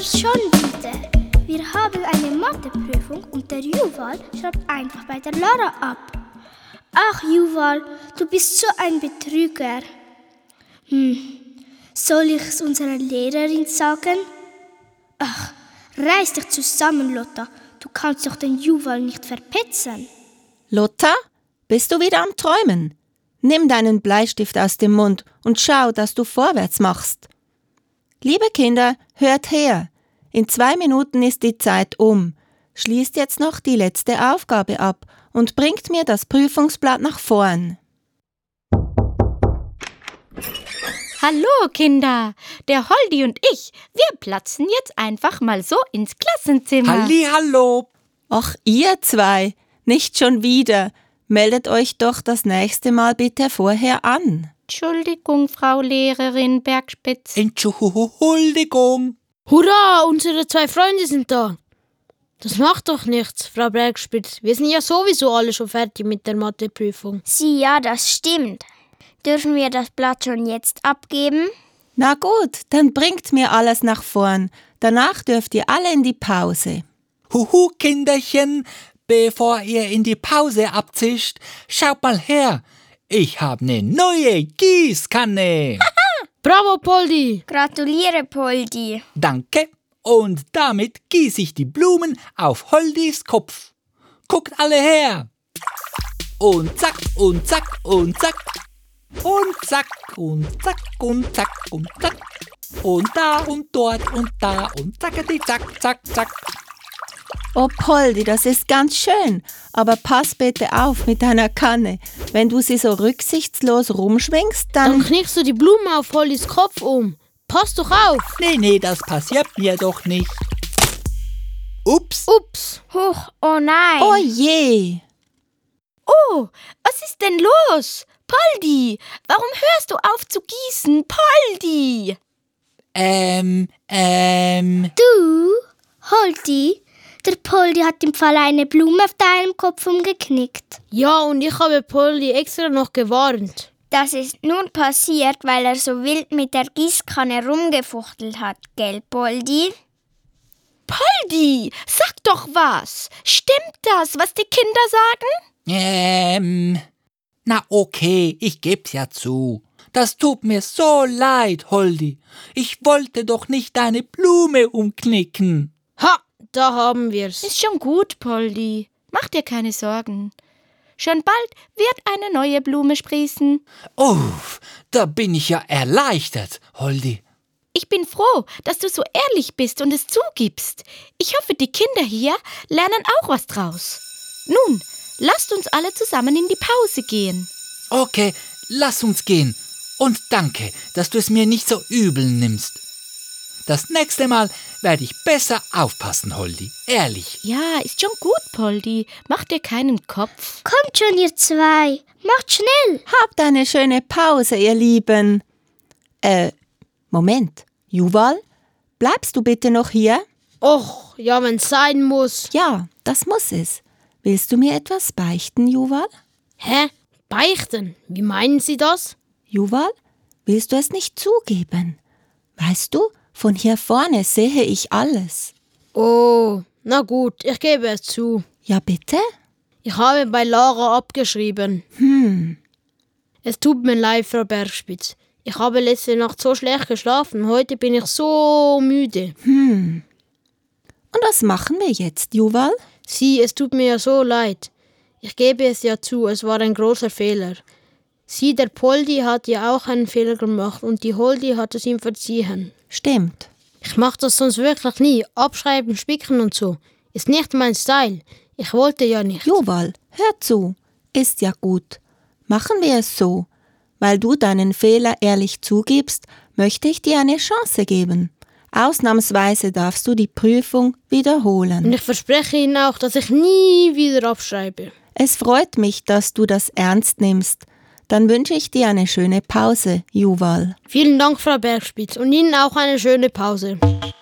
schon wieder. Wir haben eine Matheprüfung und der Yuval schreibt einfach bei der Lara ab. Ach Yuval, du bist so ein Betrüger. Soll ich es unserer Lehrerin sagen? Ach, reiß dich zusammen, Lotta. Du kannst doch den Yuval nicht verpetzen. Lotta, bist du wieder am Träumen? Nimm deinen Bleistift aus dem Mund und schau, dass du vorwärts machst. Liebe Kinder, hört her. In 2 Minuten ist die Zeit um. Schließt jetzt noch die letzte Aufgabe ab und bringt mir das Prüfungsblatt nach vorn. Hallo Kinder, der Holdi und ich, wir platzen jetzt einfach mal so ins Klassenzimmer. Hallihallo! Ach, ihr zwei, nicht schon wieder. Meldet euch doch das nächste Mal bitte vorher an. Entschuldigung, Frau Lehrerin Bergspitz. Entschuldigung. Hurra, unsere 2 Freunde sind da. Das macht doch nichts, Frau Bergspitz. Wir sind ja sowieso alle schon fertig mit der Matheprüfung. Ja, das stimmt. Dürfen wir das Blatt schon jetzt abgeben? Na gut, dann bringt mir alles nach vorn. Danach dürft ihr alle in die Pause. Huhu, Kinderchen, bevor ihr in die Pause abzischt, schaut mal her. Ich habe eine neue Gießkanne. Bravo, Poldi! Gratuliere, Poldi. Danke. Und damit gieße ich die Blumen auf Holdis Kopf. Guckt alle her. Und zack, und zack, und zack. Und zack, und zack, und zack, und zack. Und da und dort und da und zacketi, zack, zack, zack. Oh Poldi, das ist ganz schön, aber pass bitte auf mit deiner Kanne. Wenn du sie so rücksichtslos rumschwingst, Dann knickst du die Blume auf Holdis Kopf um. Pass doch auf! Nee, das passiert mir doch nicht. Ups. Ups! Huch, oh nein. Oh je! Oh, was ist denn los? Poldi, warum hörst du auf zu gießen? Poldi! Du, Holdi, der Poldi hat im Fall eine Blume auf deinem Kopf umgeknickt. Ja, und ich habe Poldi extra noch gewarnt. Das ist nun passiert, weil er so wild mit der Gießkanne rumgefuchtelt hat, gell, Poldi? Poldi, sag doch was. Stimmt das, was die Kinder sagen? Na okay, ich geb's ja zu. Das tut mir so leid, Holdi. Ich wollte doch nicht deine Blume umknicken. Ha, da haben wir's. Ist schon gut, Poldi. Mach dir keine Sorgen. Schon bald wird eine neue Blume sprießen. Oh, da bin ich ja erleichtert, Holdi. Ich bin froh, dass du so ehrlich bist und es zugibst. Ich hoffe, die Kinder hier lernen auch was draus. Nun, lasst uns alle zusammen in die Pause gehen. Okay, lass uns gehen. Und danke, dass du es mir nicht so übel nimmst. Das nächste Mal werde ich besser aufpassen, Holdi. Ehrlich. Ja, ist schon gut, Poldi. Mach dir keinen Kopf. Kommt schon, ihr zwei. Macht schnell. Habt eine schöne Pause, ihr Lieben. Moment. Yuval, bleibst du bitte noch hier? Och, ja, wenn's sein muss. Ja, das muss es. Willst du mir etwas beichten, Yuval? Hä? Beichten? Wie meinen Sie das? Yuval, willst du es nicht zugeben? Weißt du, von hier vorne sehe ich alles. Oh, na gut, ich gebe es zu. Ja, bitte? Ich habe bei Lara abgeschrieben. Es tut mir leid, Frau Bergspitz. Ich habe letzte Nacht so schlecht geschlafen. Heute bin ich so müde. Und was machen wir jetzt, Yuval? Sie, es tut mir ja so leid. Ich gebe es ja zu, es war ein großer Fehler. Sie, der Poldi, hat ja auch einen Fehler gemacht und die Holdi hat es ihm verziehen. Stimmt. Ich mache das sonst wirklich nie. Abschreiben, spicken und so. Ist nicht mein Style. Ich wollte ja nicht. Yuval, hör zu. Ist ja gut. Machen wir es so. Weil du deinen Fehler ehrlich zugibst, möchte ich dir eine Chance geben. Ausnahmsweise darfst du die Prüfung wiederholen. Und ich verspreche Ihnen auch, dass ich nie wieder abschreibe. Es freut mich, dass du das ernst nimmst. Dann wünsche ich dir eine schöne Pause, Yuval. Vielen Dank, Frau Bergspitz, und Ihnen auch eine schöne Pause.